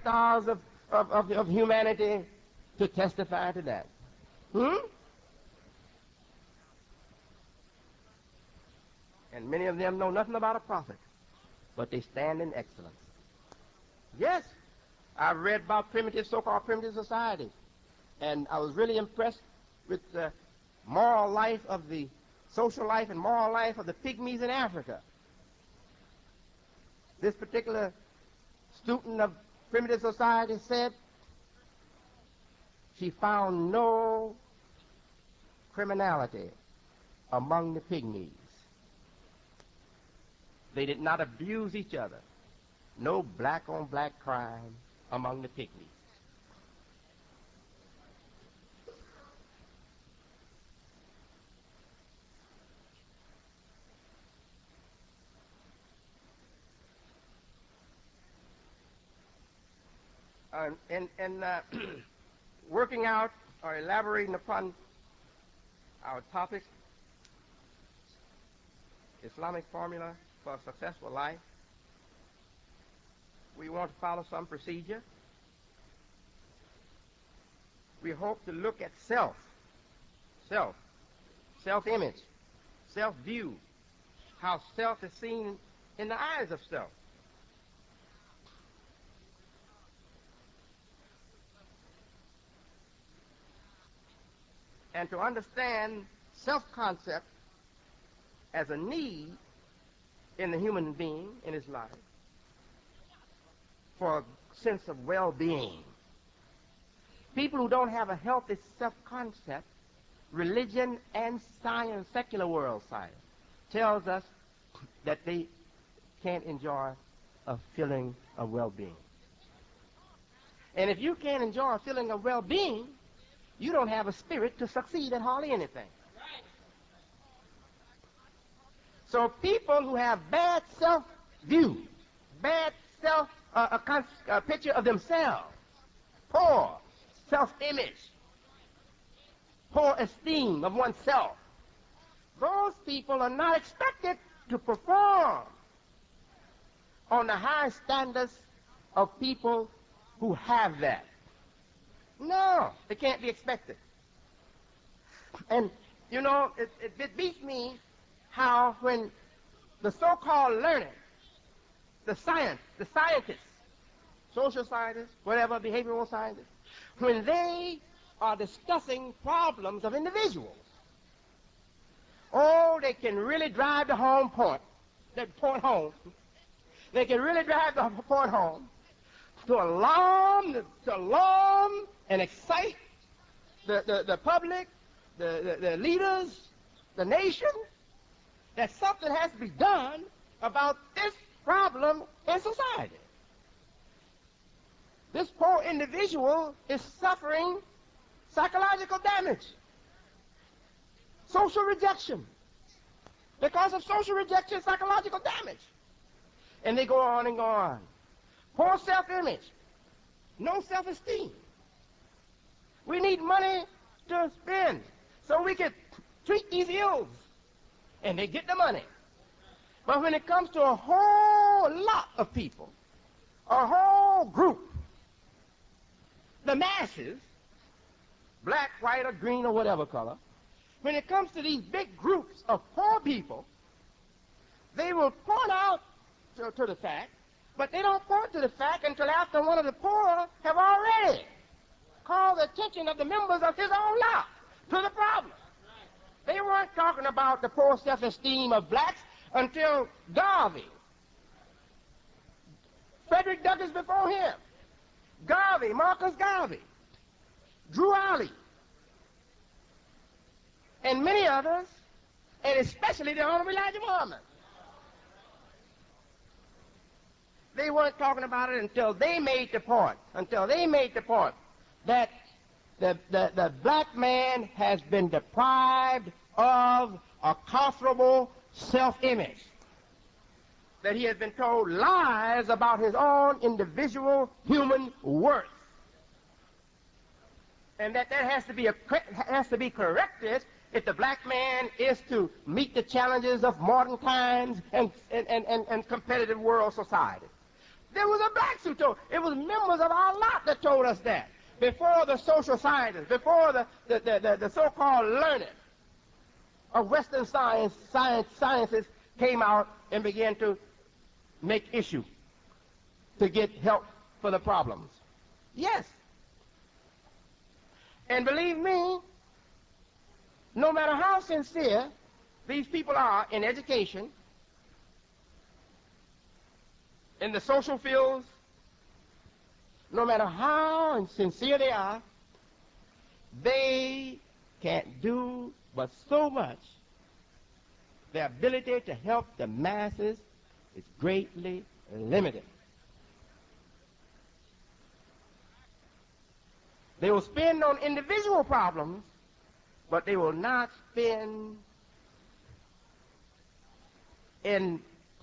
stars of humanity to testify to that. And many of them know nothing about a prophet, but they stand in excellence. Yes, I've read about primitive, so-called primitive societies, and I was really impressed with the moral life of the social life and moral life of the pygmies in Africa. This particular student of primitive society said she found no criminality among the pygmies. They did not abuse each other. No black-on-black crime among the pygmies. Working out or elaborating upon our topic, Islamic formula for a successful life, we want to follow some procedure. We hope to look at self-image, self-view, how self is seen in the eyes of self. And to understand self-concept as a need in the human being in his life for a sense of well-being. People who don't have a healthy self-concept, religion and science, secular world science, tells us that they can't enjoy a feeling of well-being. And if you can't enjoy a feeling of well-being, you don't have a spirit to succeed at hardly anything. So people who have bad self-view, bad picture of themselves, poor self-image, poor esteem of oneself, those people are not expected to perform on the high standards of people who have that. No, they can't be expected. And, you know, it beats me how when the so-called learned, the scientists, social scientists, whatever, behavioral scientists, when they are discussing problems of individuals, oh, they can really drive the point home. They can really drive the point home to alarm and excite the public, the leaders, the nation, that something has to be done about this problem in society. This poor individual is suffering psychological damage, social rejection. Because of social rejection, psychological damage. And they go on and go on. Poor self-image, no self-esteem. We need money to spend so we can treat these ills, and they get the money. But when it comes to a whole lot of people, a whole group, the masses, black, white, or green, or whatever color, when it comes to these big groups of poor people, they will point out to the fact, but they don't point to the fact until after one of the poor have already called the attention of the members of his own lot to the problem. They weren't talking about the poor self-esteem of blacks until Garvey, Frederick Douglass before him, Garvey, Marcus Garvey, Drew Alley, and many others, and especially the Honorable Elijah Muhammad. They weren't talking about it until they made the point, that the black man has been deprived of a comfortable self-image, that he has been told lies about his own individual human worth, and that has to be corrected if the black man is to meet the challenges of modern times and competitive world society. There was a blacks who told. It was members of our lot that told us that. Before the social scientists, before the so-called learned of Western sciences came out and began to make issue to get help for the problems. Yes. And believe me, no matter how sincere these people are in education, in the social fields, no matter how sincere they are, they can't do but so much. Their ability to help the masses is greatly limited. They will spend on individual problems, but they will not spend in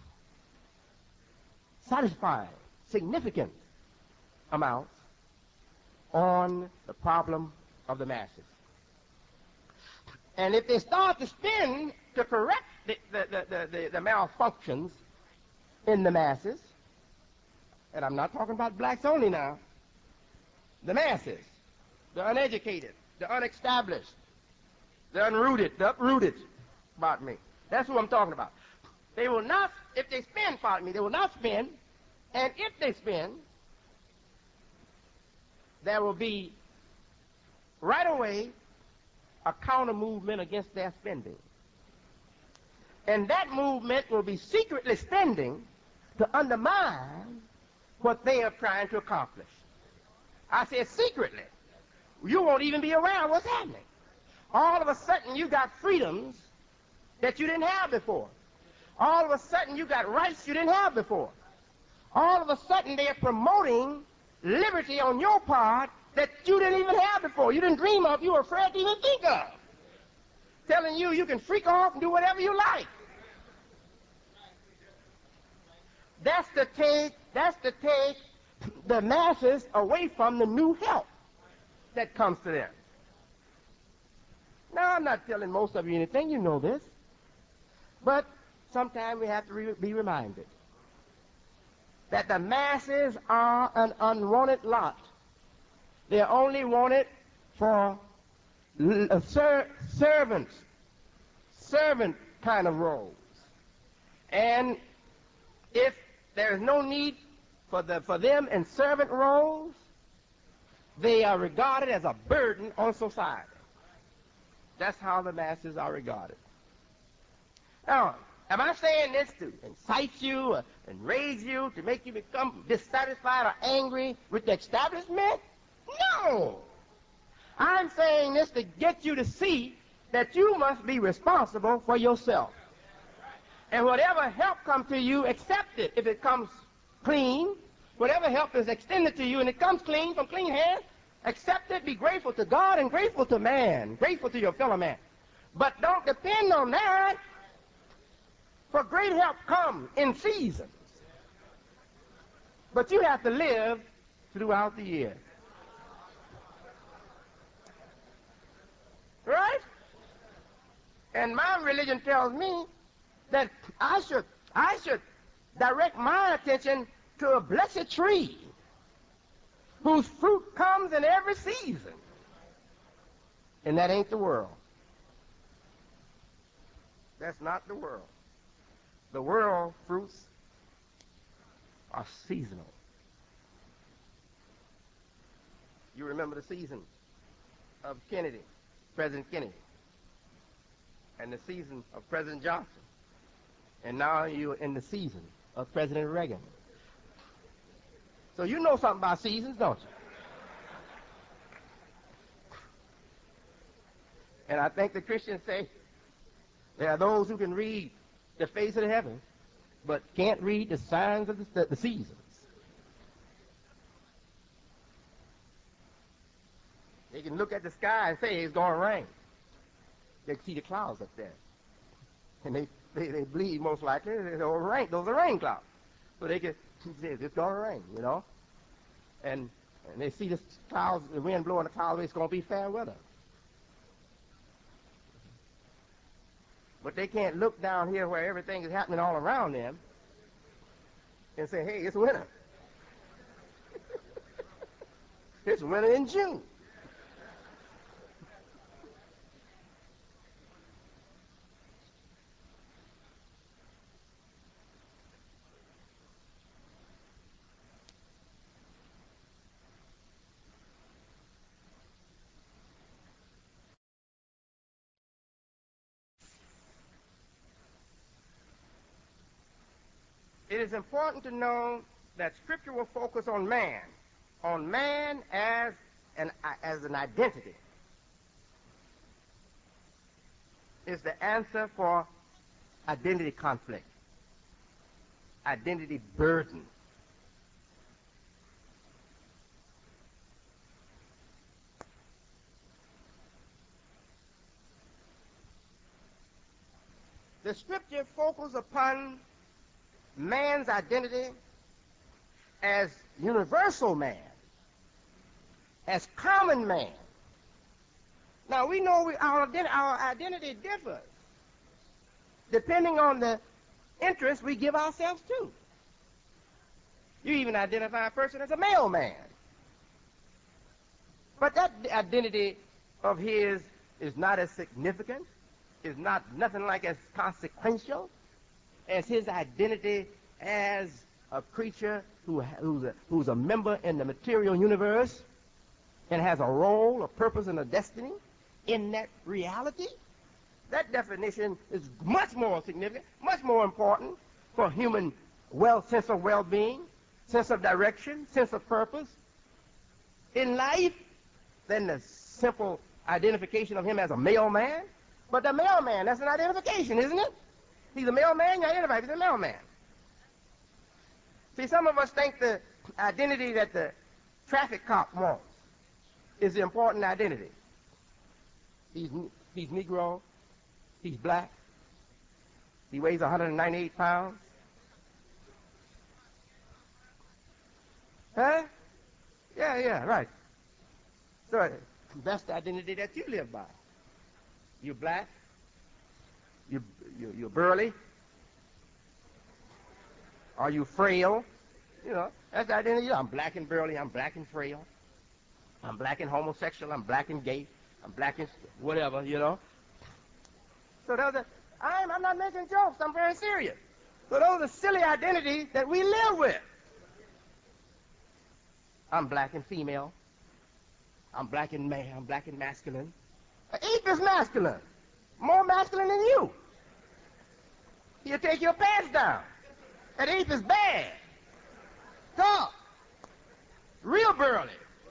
satisfying significant amounts on the problem of the masses. And if they start to spend to correct the malfunctions in the masses, and I'm not talking about blacks only now, the masses, the uneducated, the unestablished, the unrooted, the uprooted, pardon me. That's what I'm talking about. They will not, if they spend, pardon me, they will not spend, and if they spend, there will be right away a counter movement against their spending. And that movement will be secretly spending to undermine what they are trying to accomplish. I said secretly. You won't even be aware of what's happening. All of a sudden you got freedoms that you didn't have before. All of a sudden you got rights you didn't have before. All of a sudden they're promoting liberty on your part that you didn't even have before. You didn't dream of, you were afraid to even think of. Telling you you can freak off and do whatever you like. That's to take the masses away from the new help that comes to them. Now, I'm not telling most of you anything, you know this. But sometimes we have to be reminded that the masses are an unwanted lot. They're only wanted for servant kind of roles. And if there is no need for them in servant roles, they are regarded as a burden on society. That's how the masses are regarded. Now, am I saying this to incite you or enrage you, to make you become dissatisfied or angry with the establishment? No! I'm saying this to get you to see that you must be responsible for yourself. And whatever help comes to you, accept it. If it comes clean, whatever help is extended to you and it comes clean, from clean hands, accept it, be grateful to God and grateful to man, grateful to your fellow man. But don't depend on that, for great help comes in seasons. But you have to live throughout the year. Right? And my religion tells me that I should direct my attention to a blessed tree whose fruit comes in every season. And that ain't the world. That's not the world. The world fruits are seasonal. You remember the season of Kennedy, President Kennedy, and the season of President Johnson. And now you're in the season of President Reagan. So you know something about seasons, don't you? And I think the Christians say there are those who can read the face of the heavens, but can't read the signs of the seasons. They can look at the sky and say it's going to rain. They can see the clouds up there. And they believe most likely those are rain clouds. So they can say it's going to rain, you know. And they see the clouds, the wind blowing the clouds, it's going to be fair weather. But they can't look down here where everything is happening all around them and say, hey, it's winter. It's winter in June. It is important to know that Scripture will focus on man as an identity. Is the answer for identity conflict, identity burden. The Scripture focuses upon man's identity as universal man, as common man. Now, we know our identity differs depending on the interests we give ourselves to. You even identify a person as a male man. But that identity of his is not as significant, is nothing like as consequential as his identity as a creature who's a member in the material universe and has a role, a purpose, and a destiny in that reality. That definition is much more significant, much more important for human sense of well-being, sense of direction, sense of purpose in life than the simple identification of him as a male man. But the male man, that's an identification, isn't it? He's a male man, you identify him as a male man. See, some of us think the identity that the traffic cop wants is the important identity. He's Negro, he's black, he weighs 198 pounds. Huh? Yeah, right. So that's the identity that you live by. You're black, you're burly, are you frail? You know, that's the identity. I'm black and burly, I'm black and frail, I'm black and homosexual, I'm black and gay, I'm black and whatever, you know. So I'm not making jokes, I'm very serious. So those are silly identities that we live with. I'm black and female, I'm black and male, I'm black and masculine. An ape is masculine, more masculine than you. He'll take your pants down. An ape is bad, tough, real burly.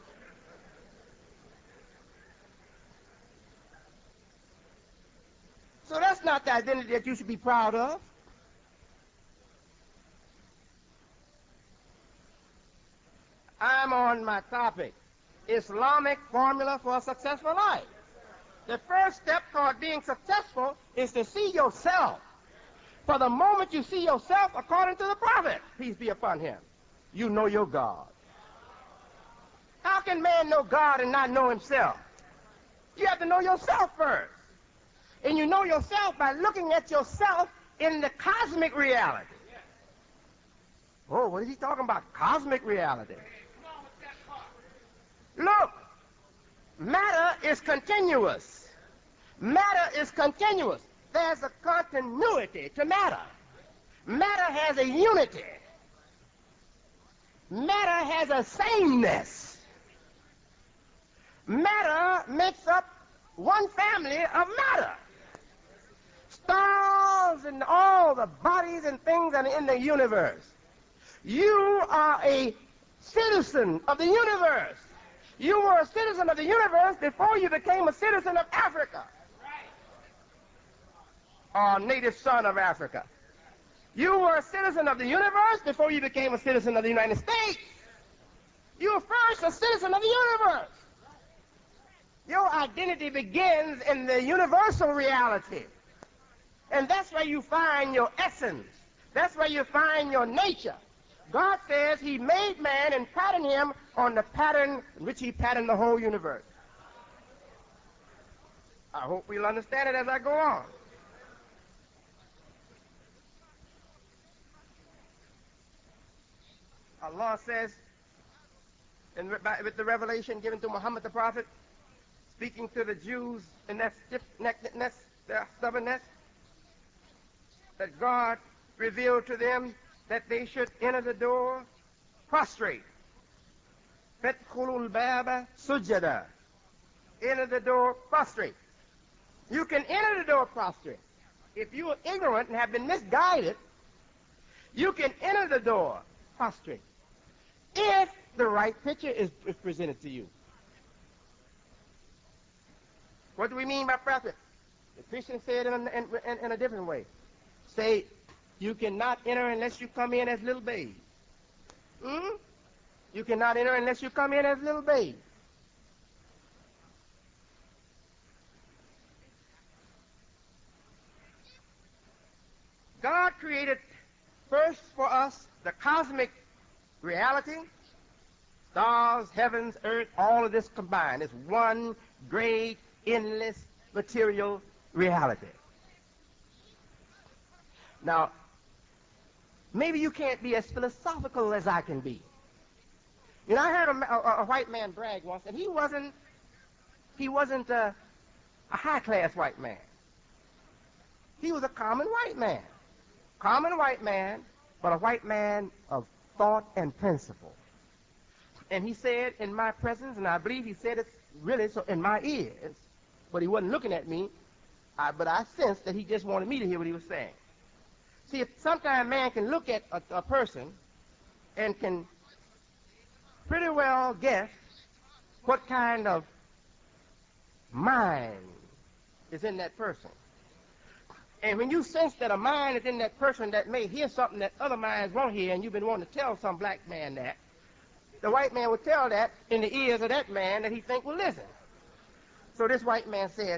So that's not the identity that you should be proud of. I'm on my topic, Islamic formula for a successful life. The first step toward being successful is to see yourself. For the moment you see yourself, according to the prophet, peace be upon him, you know your God. How can man know God and not know himself? You have to know yourself first. And you know yourself by looking at yourself in the cosmic reality. Oh, what is he talking about? Cosmic reality. Look, matter is continuous. Matter is continuous. There's a continuity to matter. Matter has a unity. Matter has a sameness. Matter makes up one family of matter. Stars and all the bodies and things that are in the universe. You are a citizen of the universe. You were a citizen of the universe before you became a citizen of Africa, or native son of Africa. You were a citizen of the universe before you became a citizen of the United States. You were first a citizen of the universe. Your identity begins in the universal reality. And that's where you find your essence. That's where you find your nature. God says he made man and patterned him on the pattern in which he patterned the whole universe. I hope we'll understand it as I go on. Allah says, and with the revelation given to Muhammad the Prophet, speaking to the Jews in their stiff-neckedness, their stubbornness, that God revealed to them that they should enter the door prostrate. Fadkhulul baba sujada. Enter the door prostrate. You can enter the door prostrate. If you are ignorant and have been misguided, you can enter the door prostrate if the right picture is presented to you. What do we mean by prostrate? The Christians say it in a different way. Say, you cannot enter unless you come in as little babes. You cannot enter unless you come in as little babes. God created first for us the cosmic reality, stars, heavens, earth, all of this combined. It's one great, endless, material reality. Now, maybe you can't be as philosophical as I can be. You know, I heard a white man brag once, and he wasn't a high-class white man. He was a common white man. Common white man, but a white man of thought and principle. And he said in my presence, and I believe he said it really so in my ears, but he wasn't looking at me, but I sensed that he just wanted me to hear what he was saying. See, sometimes man can look at a person and can pretty well guess what kind of mind is in that person. And when you sense that a mind is in that person that may hear something that other minds won't hear, and you've been wanting to tell some black man that, the white man would tell that in the ears of that man that he think will listen. So this white man said,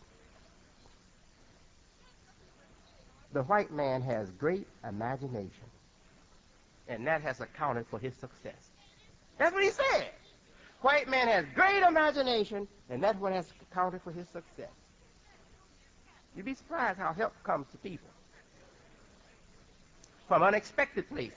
the white man has great imagination, and that has accounted for his success. That's what he said. White man has great imagination, and that's what has accounted for his success. You'd be surprised how help comes to people from unexpected places.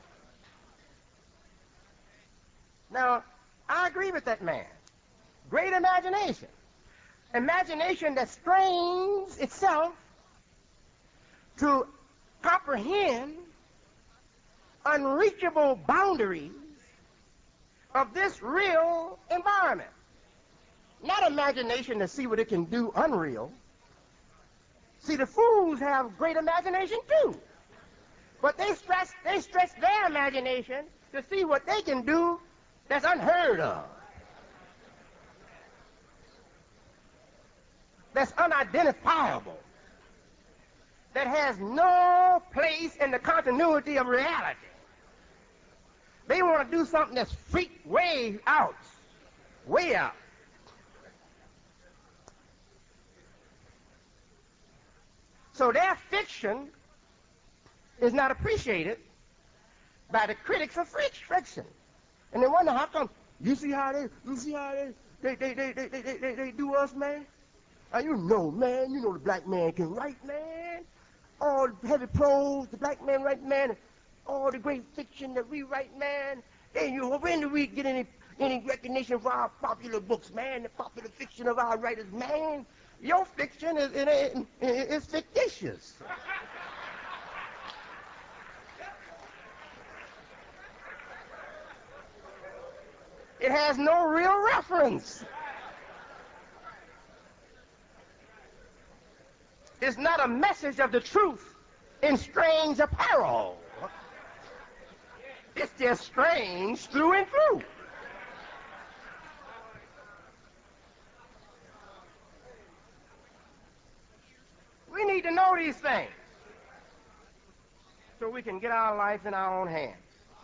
Now, I agree with that man. Great imagination. Imagination that strains itself to comprehend unreachable boundaries of this real environment. Not imagination to see what it can do unreal. See, the fools have great imagination too. But they stretch their imagination to see what they can do that's unheard of. That's unidentifiable. That has no place in the continuity of reality. They want to do something that's freak way out. Way out. So their fiction is not appreciated by the critics of fiction. And they wonder how come, you see how they do us, man? You know, man, you know the black man can write, man. All the heavy prose, the black man write, man. All the great fiction that we write, man. When do we get any recognition for our popular books, man? The popular fiction of our writers, man. Your fiction is fictitious. It has no real reference. It's not a message of the truth in strange apparel. It's just strange through and through. We need to know these things so we can get our life in our own hands.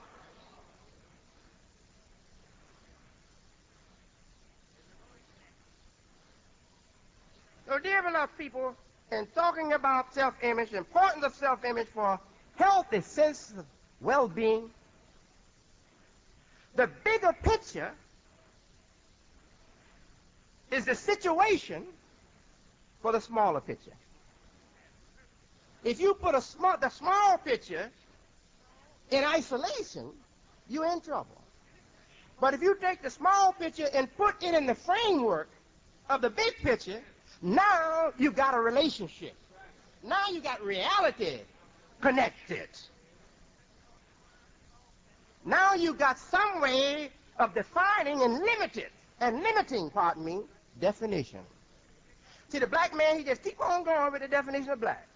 So, dear beloved people, in talking about self-image, the importance of self-image for healthy sense of well-being, the bigger picture is the situation for the smaller picture. If you put the small picture in isolation, you're in trouble. But if you take the small picture and put it in the framework of the big picture, now you got a relationship. Now you got reality connected. Now you got some way of defining and limiting, definition. See, the black man, he just keep on going with the definition of black.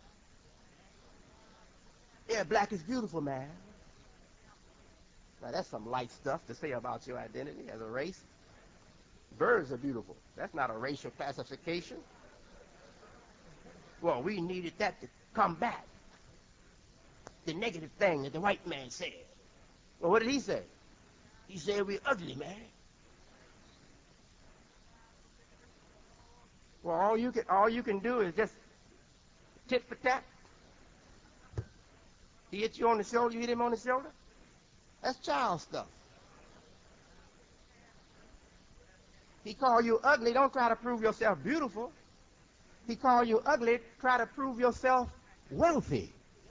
Yeah, black is beautiful, man. Now, that's some light stuff to say about your identity as a race. Birds are beautiful. That's not a racial classification. Well, we needed that to combat the negative thing that the white man said. Well, what did he say? He said we're ugly, man. Well, all you can do is just tit for tat. He hit you on the shoulder, you hit him on the shoulder. That's child stuff. He called you ugly. Don't try to prove yourself beautiful. He called you ugly. Try to prove yourself wealthy.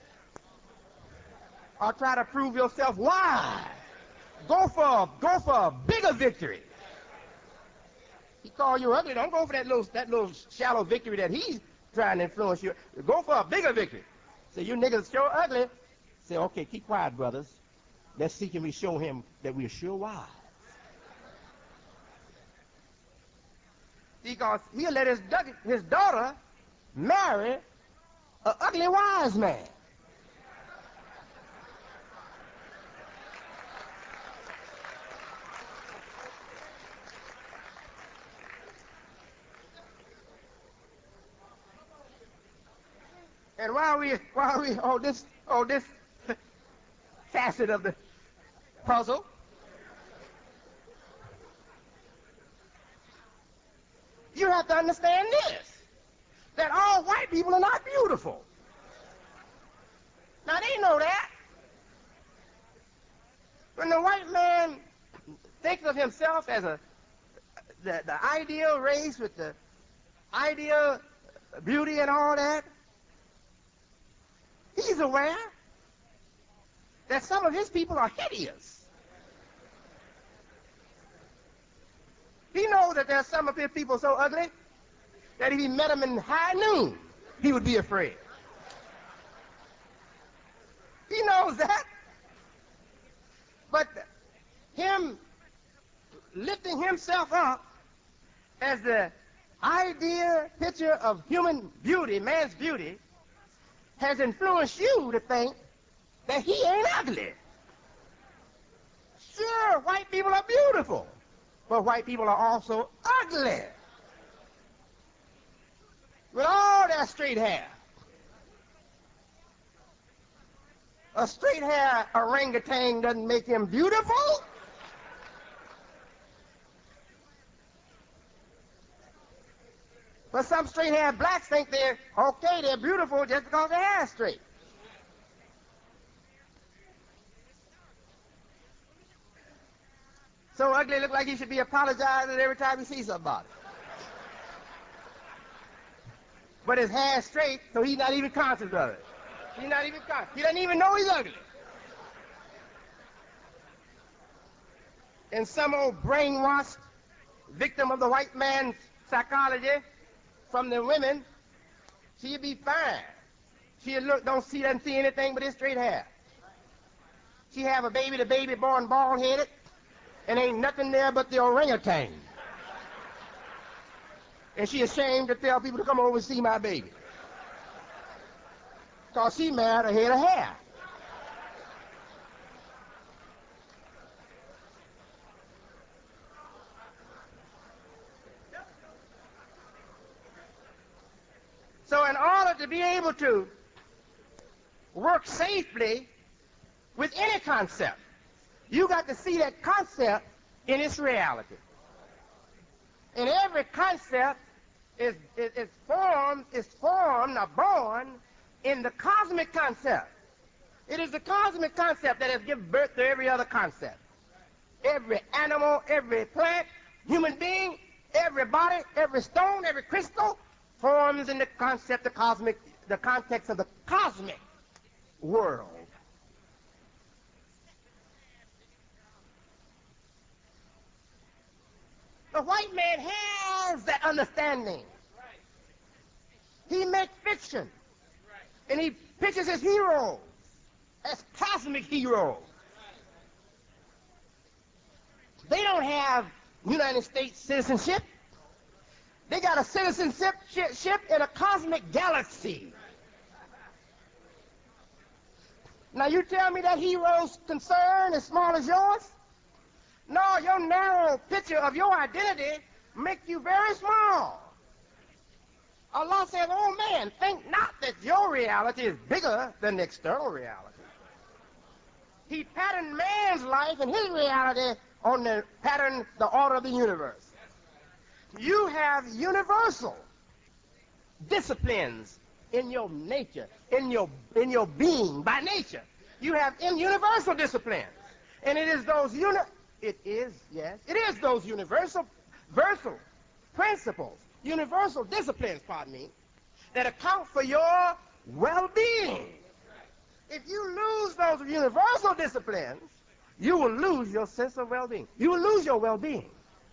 Or try to prove yourself wise. Go for a bigger victory. He called you ugly. Don't go for that little shallow victory that he's trying to influence you. Go for a bigger victory. Say, you niggas sure ugly. Say, okay, keep quiet, brothers. Let's see, can we show him that we're sure wise. Because he'll let his daughter marry an ugly wise man. And while we this facet of the puzzle, you have to understand this, that all white people are not beautiful. Now they know that. When the white man thinks of himself as the ideal race with the ideal beauty and all that, he's aware that some of his people are hideous. He knows that there's some of his people so ugly that if he met them in high noon, he would be afraid. He knows that. But him lifting himself up as the ideal picture of human beauty, man's beauty, has influenced you to think that he ain't ugly. Sure, white people are beautiful, but white people are also ugly. With all that straight hair. A straight hair orangutan doesn't make him beautiful. But some straight-haired blacks think they're beautiful just because their hair's straight. So ugly look like he should be apologizing every time he sees somebody. But his hair's straight, so he's not even conscious of it. He's not even conscious. He doesn't even know he's ugly. And some old brainwashed victim of the white man's psychology from the women, she'll be fine. She'll look, doesn't see anything but his straight hair. She have a baby, the baby born bald-headed, and ain't nothing there but the orangutan. And she ashamed to tell people to come over and see my baby. Because she married a head of hair. So in order to be able to work safely with any concept, you got to see that concept in its reality. And every concept is formed or born in the cosmic concept. It is the cosmic concept that has given birth to every other concept. Every animal, every plant, human being, every body, every stone, every crystal forms in the concept, the context of the cosmic world. the white man has that understanding. He makes fiction, and he pictures his heroes as cosmic heroes. They don't have United States citizenship. They got a citizenship in a cosmic galaxy. Now you tell me that hero's concern is small as yours? No, your narrow picture of your identity makes you very small. Allah says, oh man, think not that your reality is bigger than the external reality. He patterned man's life and his reality on the pattern, the order of the universe. You have universal disciplines in your nature, in your being, by nature. You have universal disciplines. And it is those universal principles, universal disciplines, that account for your well-being. If you lose those universal disciplines, you will lose your sense of well-being. You will lose your well-being.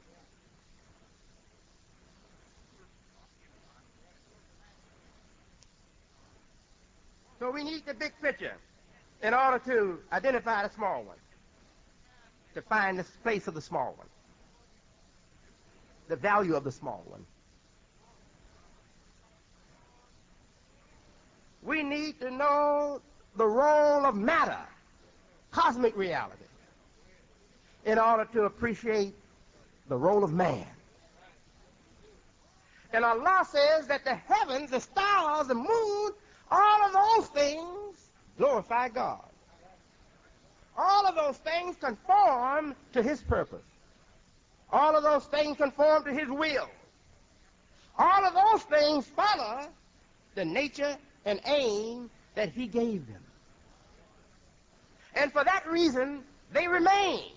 So we need the big picture in order to identify the small one, to find the place of the small one, the value of the small one. We need to know the role of matter, cosmic reality, in order to appreciate the role of man. And Allah says that the heavens, the stars, the moon, all of those things glorify God. All of those things conform to his purpose. All of those things conform to his will. All of those things follow the nature and aim that he gave them. And for that reason, they remain.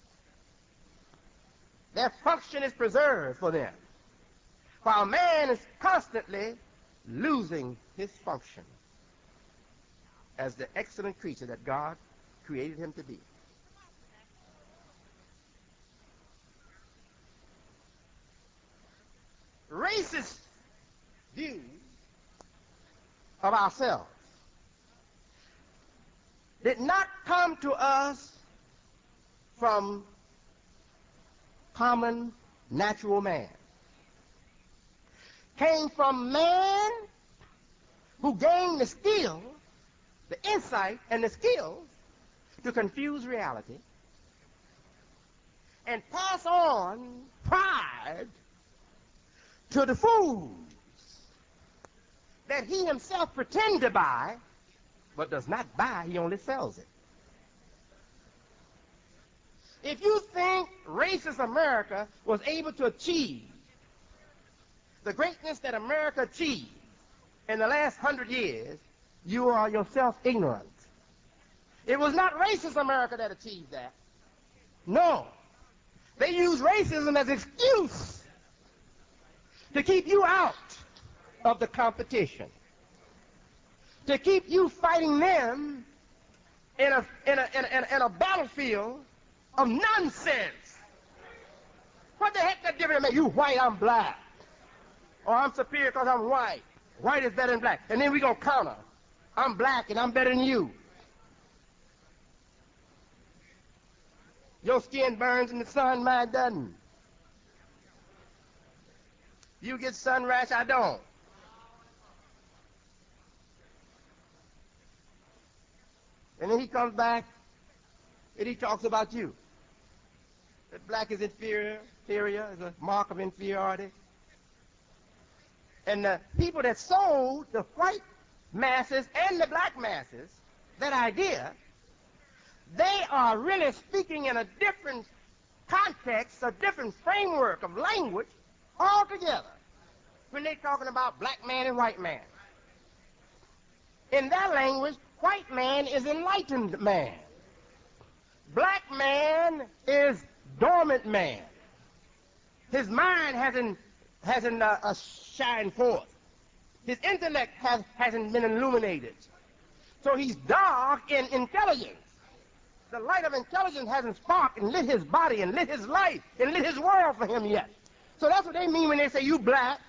Their function is preserved for them, while man is constantly losing his function as the excellent creature that God created him to be. Racist views of ourselves did not come to us from common natural man. Came from man who gained the skill, the insight and the skills to confuse reality and pass on pride to the fools that he himself pretends to buy, but does not buy, he only sells it. If you think racist America was able to achieve the greatness that America achieved in the last 100 years, you are yourself ignorant. It was not racist America that achieved that. No. They use racism as an excuse to keep you out of the competition, to keep you fighting them in a battlefield of nonsense. What the heck that difference make? You white, I'm black. Or I'm superior because I'm white. White is better than black. And then we gonna counter. I'm black and I'm better than you. Your skin burns in the sun, mine doesn't. You get sun rash, I don't. And then he comes back and he talks about you. That black is inferior is a mark of inferiority. And the people that sold the white masses and the black masses that idea, they are really speaking in a different context, a different framework of language altogether when they're talking about black man and white man. In their language, white man is enlightened man. Black man is dormant man. His mind hasn't shined forth. His intellect hasn't been illuminated. So he's dark in intelligence. The light of intelligence hasn't sparked and lit his body and lit his life and lit his world for him yet. So that's what they mean when they say you black.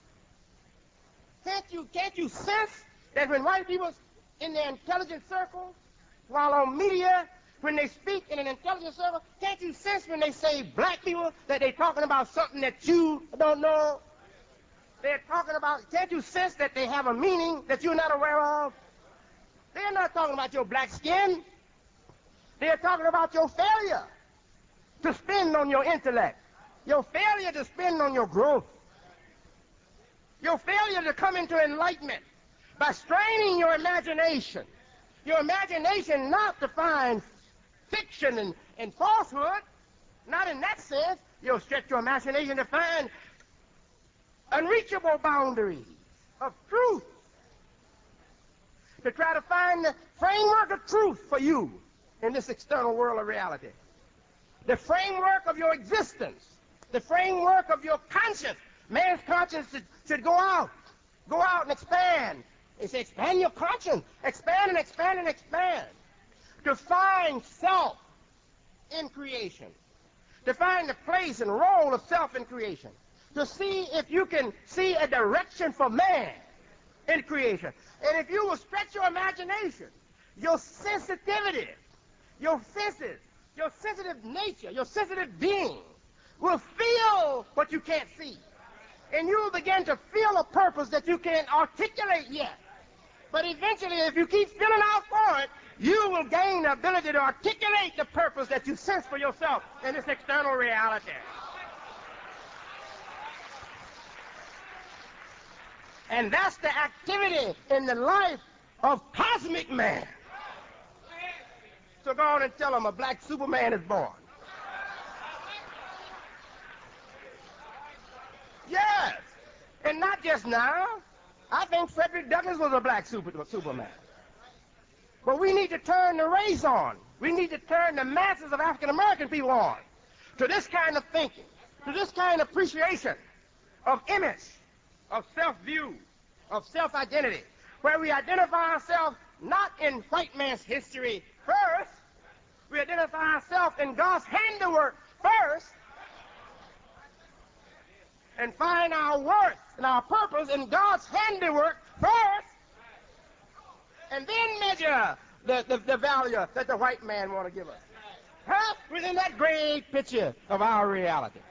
Can't you sense that when white people in their intelligence circle, while on media, when they speak in an intelligence circle, can't you sense when they say black people that they're talking about something that you don't know? They're talking about, can't you sense that they have a meaning that you're not aware of? They're not talking about your black skin. They're talking about your failure to spend on your intellect, your failure to spend on your growth, your failure to come into enlightenment by straining your imagination not to find fiction and falsehood, not in that sense. You'll stretch your imagination to find unreachable boundaries of truth, to try to find the framework of truth for you in this external world of reality. The framework of your existence, the framework of your conscience. Man's conscience should go out and expand. They say expand your conscience, expand and expand and expand. To find self in creation, to find the place and role of self in creation, to see if you can see a direction for man in creation. And if you will stretch your imagination, your sensitivity, your senses, your sensitive nature, your sensitive being will feel what you can't see. And you will begin to feel a purpose that you can't articulate yet. But eventually, if you keep feeling out for it, you will gain the ability to articulate the purpose that you sense for yourself in this external reality. And that's the activity in the life of cosmic man. So go on and tell them a black Superman is born. Yes, and not just now. I think Frederick Douglass was a black Superman. But we need to turn the race on. We need to turn the masses of African American people on to this kind of thinking, to this kind of appreciation of image, of self-view, of self-identity, where we identify ourselves not in white man's history first, we identify ourselves in God's handiwork first, and find our worth and our purpose in God's handiwork first, and then measure the value that the white man want to give us. Huh? Within that great picture of our reality.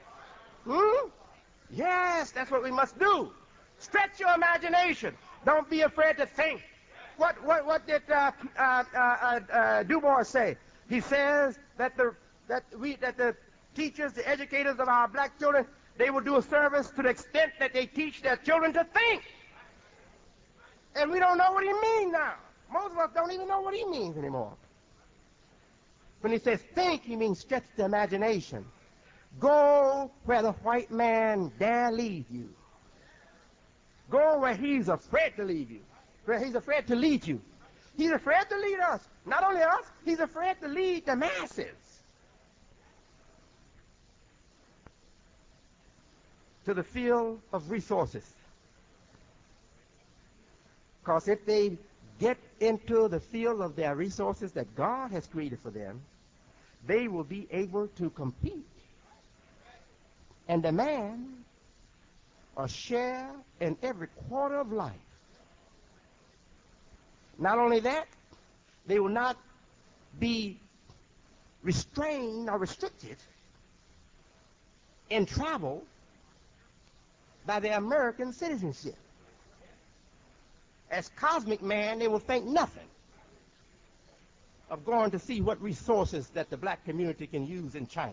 Yes, that's what we must do. Stretch your imagination. Don't be afraid to think. What did Du Bois say? He says that the teachers, the educators of our black children, they will do a service to the extent that they teach their children to think. And we don't know what he means now. Most of us don't even know what he means anymore. When he says think, he means stretch the imagination. Go where the white man dare lead you. Go where he's afraid to leave you, where he's afraid to lead you. He's afraid to lead us. Not only us, he's afraid to lead the masses to the field of resources. Because if they get into the field of their resources that God has created for them, they will be able to compete and demand a share in every quarter of life. Not only that, they will not be restrained or restricted in travel by their American citizenship. As cosmic man, they will think nothing of going to see what resources that the black community can use in China.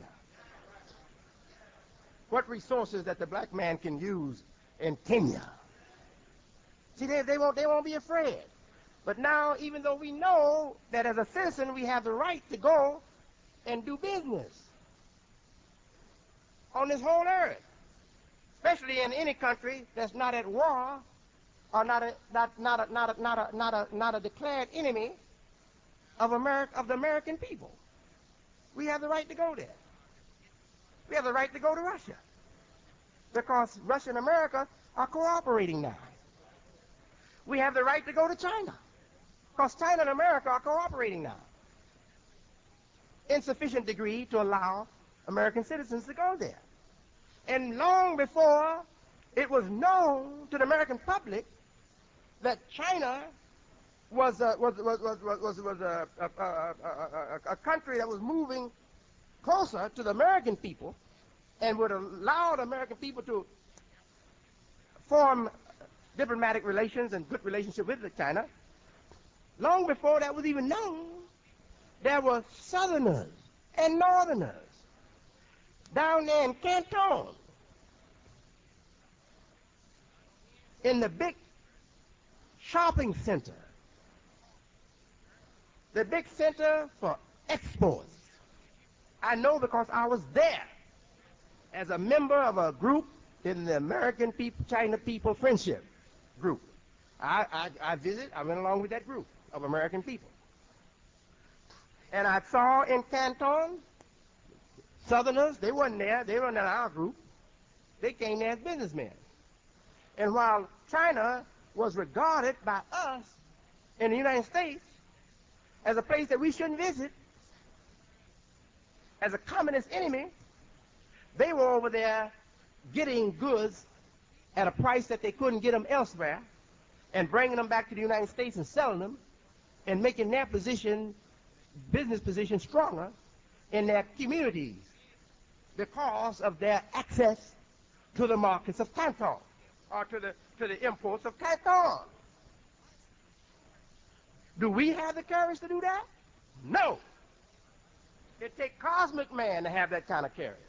What resources that the black man can use in Kenya. See, they won't be afraid. But now, even though we know that as a citizen we have the right to go and do business on this whole earth, especially in any country that's not at war or not a declared enemy of America, of the American people. We have the right to go there. We have the right to go to Russia because Russia and America are cooperating now. We have the right to go to China because China and America are cooperating now in sufficient degree to allow American citizens to go there. And long before it was known to the American public that China was a country that was moving closer to the American people and would allow the American people to form diplomatic relations and good relationship with China. Long before that was even known, there were Southerners and Northerners down there in Canton, in the big shopping center, the big center for exports. I know because I was there as a member of a group in the American People, China People Friendship Group. I went along with that group of American people. And I saw in Canton, Southerners, they weren't there, they weren't in our group. They came there as businessmen. And while China was regarded by us in the United States as a place that we shouldn't visit, as a communist enemy, they were over there getting goods at a price that they couldn't get them elsewhere and bringing them back to the United States and selling them and making their position, business position, stronger in their communities because of their access to the markets of Canton or to the imports of Canton. Do we have the courage to do that? No. It takes cosmic man to have that kind of courage.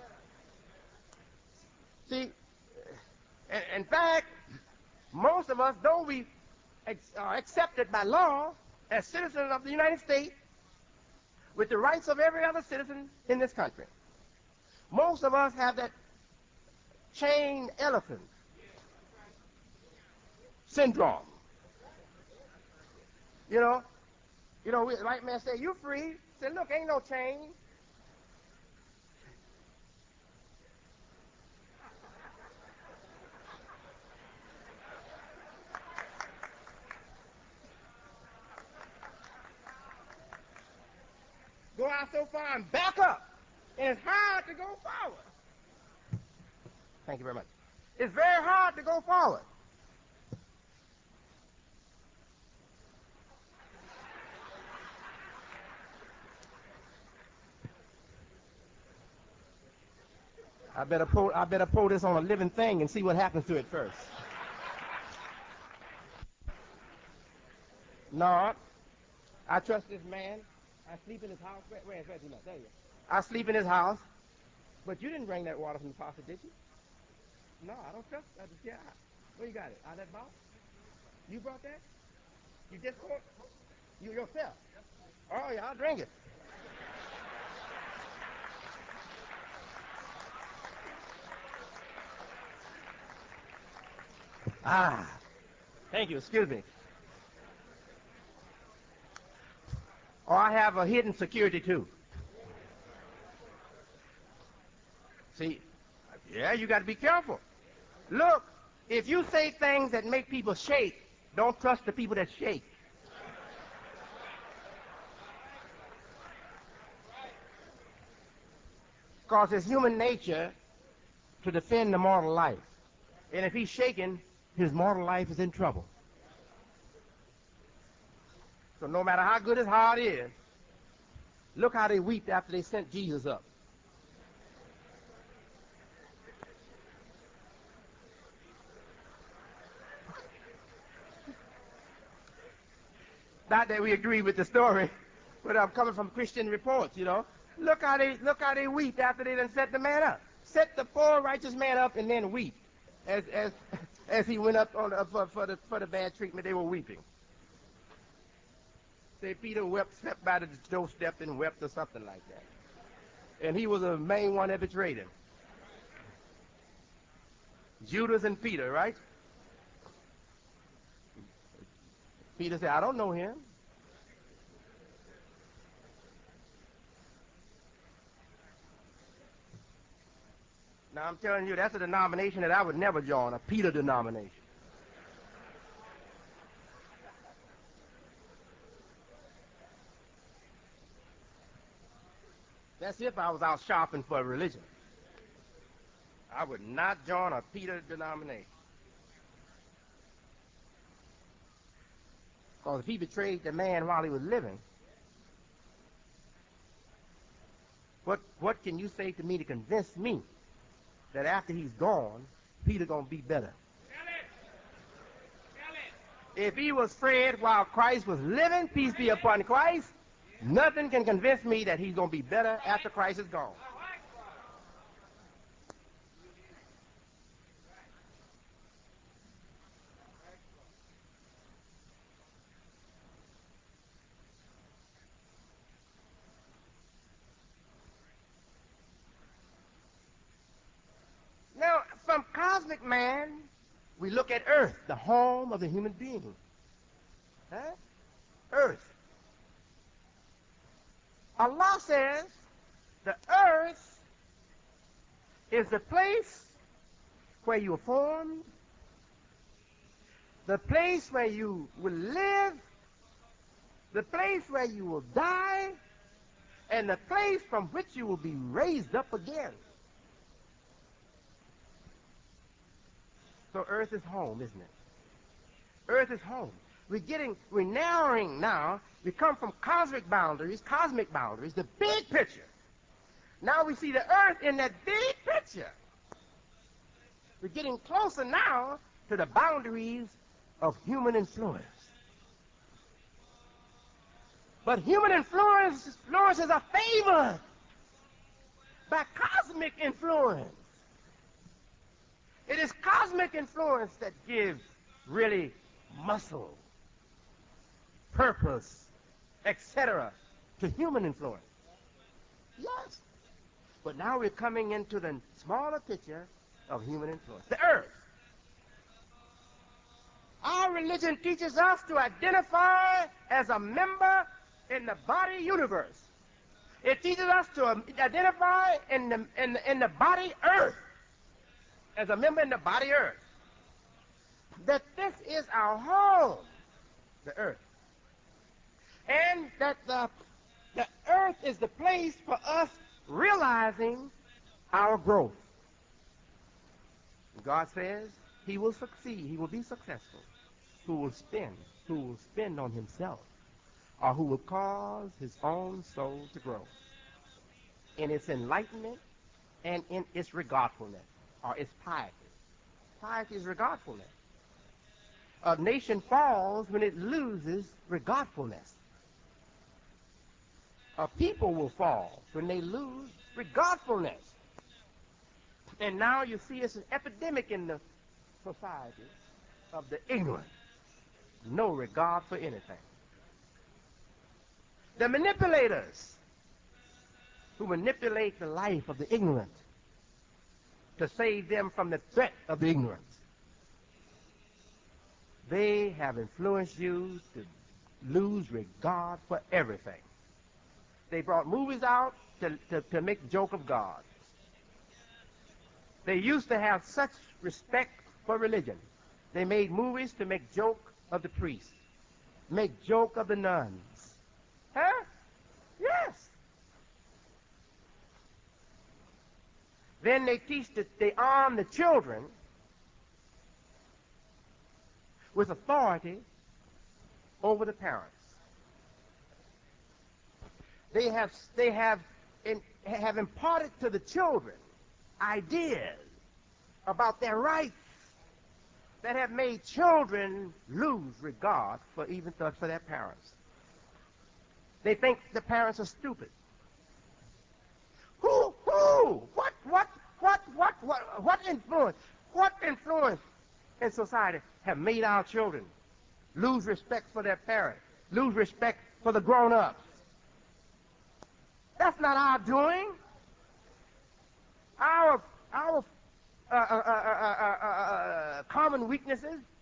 See, in fact, most of us, though we are accepted by law as citizens of the United States with the rights of every other citizen in this country, most of us have that chained elephant syndrome. You know, white man say, "You free." Say, "Look, ain't no chain." Go out so far and back up. And it's hard to go forward. Thank you very much. It's very hard to go forward. I better pull this on a living thing and see what happens to it first. No, I trust this man. I sleep in his house. Where's he not? There you go. I sleep in his house. But you didn't bring that water from the faucet, did you? No, I don't trust. Yeah. Where you got it? Out of that box? You brought that? You just poured? You yourself? Oh, yeah, I'll drink it. Thank you. Excuse me. Or I have a hidden security too. See, yeah, you got to be careful. Look, if you say things that make people shake, don't trust the people that shake. Because it's human nature to defend the mortal life. And if he's shaking, his mortal life is in trouble. So no matter how good his heart is, look how they wept after they sent Jesus up. Not that we agree with the story, but I'm coming from Christian reports, you know. Look how they weep after they done set the man up. Set the poor righteous man up and then weep as he went up on for the bad treatment. They were weeping. Say Peter stepped by the doorstep and wept or something like that. And he was the main one that betrayed him. Judas and Peter, right? Peter said, "I don't know him." Now I'm telling you, that's a denomination that I would never join, a Peter denomination. That's if I was out shopping for a religion. I would not join a Peter denomination. Because if he betrayed the man while he was living, what can you say to me to convince me that after he's gone, Peter going to be better? If he was Fred while Christ was living, peace be upon Christ, nothing can convince me that he's going to be better after Christ is gone. Now, from cosmic man, we look at earth, the home of the human being. Huh? Earth. Allah says the earth is the place where you were formed, the place where you will live, the place where you will die, and the place from which you will be raised up again. So earth is home, isn't it? Earth is home. We're narrowing now. We come from cosmic boundaries, the big picture. Now we see the earth in that big picture. We're getting closer now to the boundaries of human influence. But human influences are favored by cosmic influence. It is cosmic influence that gives really muscle, purpose, etc. to human influence. Yes. But now we're coming into the smaller picture of human influence, the earth. Our religion teaches us to identify as a member in the body universe. It teaches us to identify in the body earth, as a member in the body earth. That this is our home, the earth. And that the earth is the place for us realizing our growth. God says he will succeed, he will be successful, who will spend on himself, or who will cause his own soul to grow in its enlightenment and in its regardfulness, or its piety. Piety is regardfulness. A nation falls when it loses regardfulness. A people will fall when they lose regardfulness. And now you see it's an epidemic in the society of the ignorant. No regard for anything. The manipulators who manipulate the life of the ignorant to save them from the threat of the ignorance. They have influenced you to lose regard for everything. They brought movies out to make a joke of God. They used to have such respect for religion. They made movies to make joke of the priests, make joke of the nuns. Huh? Yes. Then they teach that they arm the children with authority over the parents. They have imparted to the children ideas about their rights that have made children lose regard for their parents. They think the parents are stupid. What influence in society have made our children lose respect for their parents, lose respect for the grown-ups? That's not our doing. Our common weaknesses